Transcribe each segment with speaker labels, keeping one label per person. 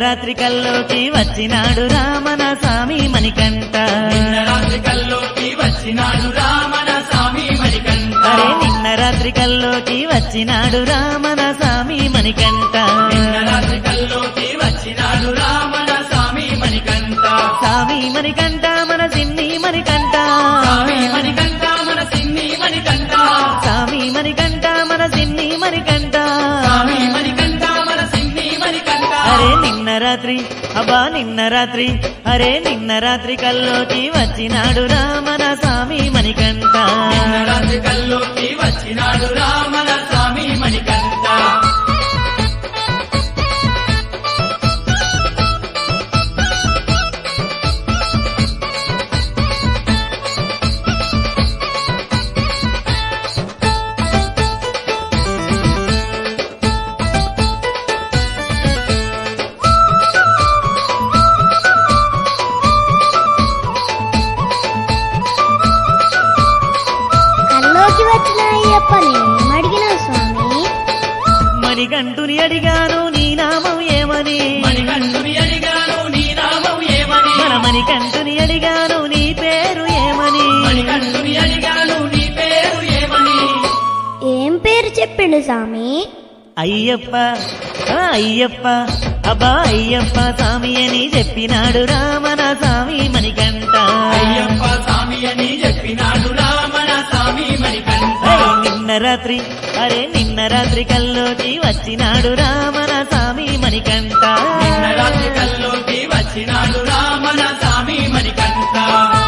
Speaker 1: రాత్రి కల్లోకి వచ్చినాడు రామన స్వామి మణికంఠ
Speaker 2: నిన్న రాత్రి కల్లోకి వచ్చినాడు రామన స్వామి మణికంఠ
Speaker 1: అరే నిన్న రాత్రి కల్లోకి వచ్చినాడు రామన స్వామి మణికంఠ
Speaker 2: నిన్న రాత్రి కల్లోకి వచ్చినాడు రామన స్వామి మణికంఠ
Speaker 1: స్వామి మణికంఠ మన సిన్ని మణికంఠ
Speaker 2: స్వామి మణికంఠ మన సిన్ని మణికంఠ
Speaker 1: స్వామి మణికంఠ మన సిన్ని మణికంఠ
Speaker 2: స్వామి మణికంఠ మన సిన్ని మణికంఠ
Speaker 1: అరే నిన్న రాత్రి అబ్బా నిన్న రాత్రి అరే నిన్న రాత్రి కల్లోకి వచ్చినాడు రామన స్వామి మణికంఠ
Speaker 2: నిన్న రాత్రి కల్లోకి వచ్చినాడు రామన స్వామి మణికంఠ
Speaker 3: కల్లోకి వచ్చిన అయ్యప్పని అడిగిన స్వామి
Speaker 1: మణికంఠుని అడిగాను నీ నామం ఏమని
Speaker 2: మణికంఠుని అడిగాను నీ నామం ఏమని
Speaker 1: మన మణికంఠుని అడిగాను నీ పేరు ఏమని
Speaker 2: మణికంఠుని అడిగాను నీ పేరు ఏమని
Speaker 3: ఏం పేరు చెప్పిండు స్వామి
Speaker 1: అయ్యప్ప ఆ అయ్యప్ప అబ్బా అయ్యప్ప స్వామి అని చెప్పినాడు రామన స్వామి మణికంఠ
Speaker 2: అయ్యప్ప స్వామి అని చెప్పినాడు రామన స్వామి మణికంఠ
Speaker 1: ఏయ్ నిన్న రాత్రి అరే నిన్న రాత్రి కల్లోకి వచ్చినాడు రామన స్వామి మణికంఠ
Speaker 2: నిన్న రాత్రి కల్లోకి వచ్చినాడు రామన స్వామి మణికంఠ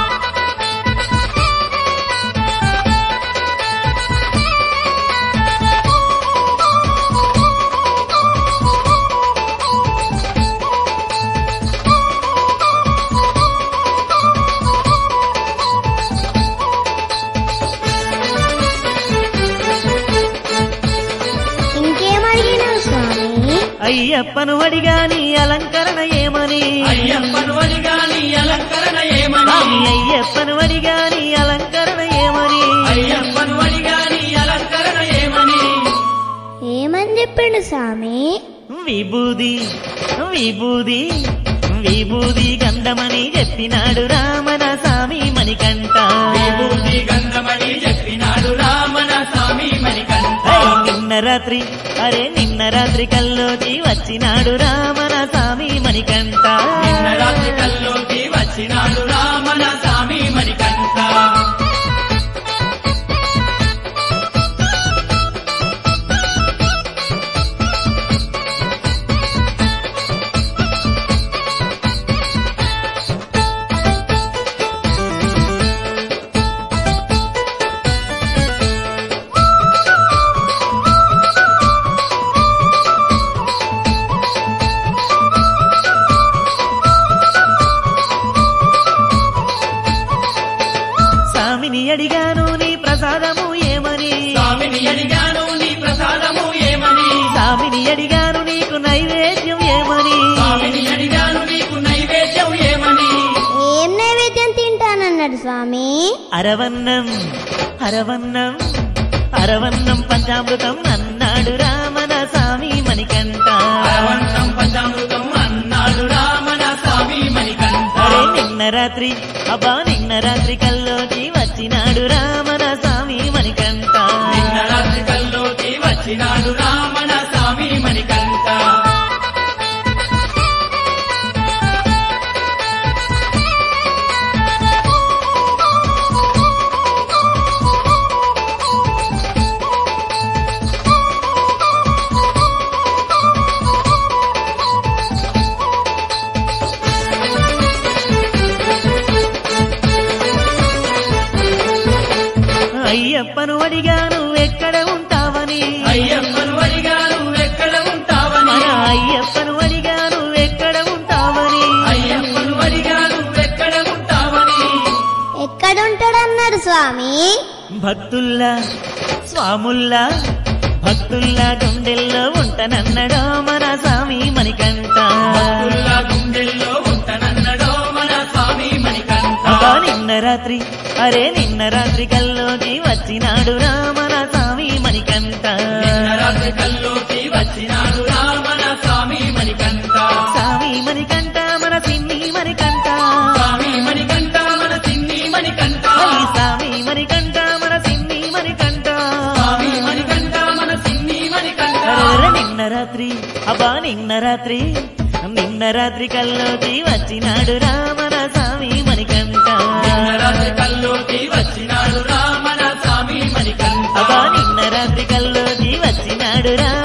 Speaker 3: ఇంకేం అడిగిన స్వామి
Speaker 1: అయ్యప్పను అడిగాని అలంకరణ ఏమని
Speaker 2: అయ్యప్పను అడిగాని అలంకరణ ఏమని
Speaker 1: స్వామి అయ్యప్పను అడిగాని అలంకరణ ఏమని
Speaker 2: అయ్యప్పను అడిగాని అలంకరణ ఏమని
Speaker 3: ఏమని చెప్పిండు స్వామి
Speaker 1: విభూది విభూది విభూది గంధమని చెప్పినాడు రామన స్వామి మణికంఠ
Speaker 2: విభూతి గంధమని చెప్పినాడు రామన స్వామి మణికంఠ
Speaker 1: ఏయ్ నిన్న రాత్రి అరే నిన్న రాత్రి కల్లోకి వచ్చినాడు రామన స్వామి మణికంఠ
Speaker 2: నిన్న రాత్రి కల్లోకి వచ్చినాడు రామన స్వామి మణికంఠ
Speaker 1: స్వామిని అడిగాను నీ ప్రసాదము ఏమని
Speaker 2: స్వామిని అడిగాను నీ ప్రసాదము ఏమని
Speaker 1: స్వామిని అడిగాను నీకు నైవేద్యం ఏమని
Speaker 2: స్వామిని అడిగాను నీకు నైవేద్యం ఏమని
Speaker 3: ఏం నైవేద్యం తింటానన్నాడు స్వామి
Speaker 1: అరవన్నం అరవన్నం అరవన్నం పంచామృతం అన్నాడు రామన స్వామి మణికంఠ
Speaker 2: అరవన్నం పంచామృతం అన్నాడు రామన స్వామి మణికంఠ
Speaker 1: అరే నిన్న రాత్రి అబ్బా నిన్న రాత్రి కల్లోకి వచ్చినాడు రామన స్వామి మణికంఠ
Speaker 2: నిన్న రాత్రి కల్లోకి వచ్చినాడు రామన స్వామి మణికంఠ
Speaker 1: అయ్యప్పను అడిగాను ఎక్కడ ఉంటావని
Speaker 2: అయ్యప్పను అడిగాను ఎక్కడ ఉంటావని
Speaker 1: మన అయ్యప్పను అడిగాను ఎక్కడ ఉంటావని
Speaker 2: అయ్యప్పను అడిగాను ఎక్కడ ఉంటావని
Speaker 3: ఎక్కడుంటాడన్నాడు స్వామి
Speaker 1: భక్తుల్లా స్వాముల్లా భక్తుల్లా గుండెల్లో ఉంటానన్నడో మన స్వామి మణికంఠ
Speaker 2: భక్తుల్లా గుండెల్లో ఉంటానన్నడో మన స్వామి మణికంఠ
Speaker 1: అబ్బా నిన్న రాత్రి అరే నిన్న రాత్రి కల్లోకి వచ్చినాడు రామన స్వామి మణికంఠ
Speaker 2: నిన్న రాత్రి కల్లోకి వచ్చినాడు రామన స్వామి మణికంఠ
Speaker 1: స్వామి నిన్న రాత్రి కల్లోకి వచ్చినాడు రామన స్వామి మణికంఠ
Speaker 2: నిన్న రాత్రి కల్లోకి వచ్చినాడు రామన స్వామి మణికంఠ
Speaker 1: అబ్బా నిన్న రాత్రి కల్లోకి వచ్చినాడు రా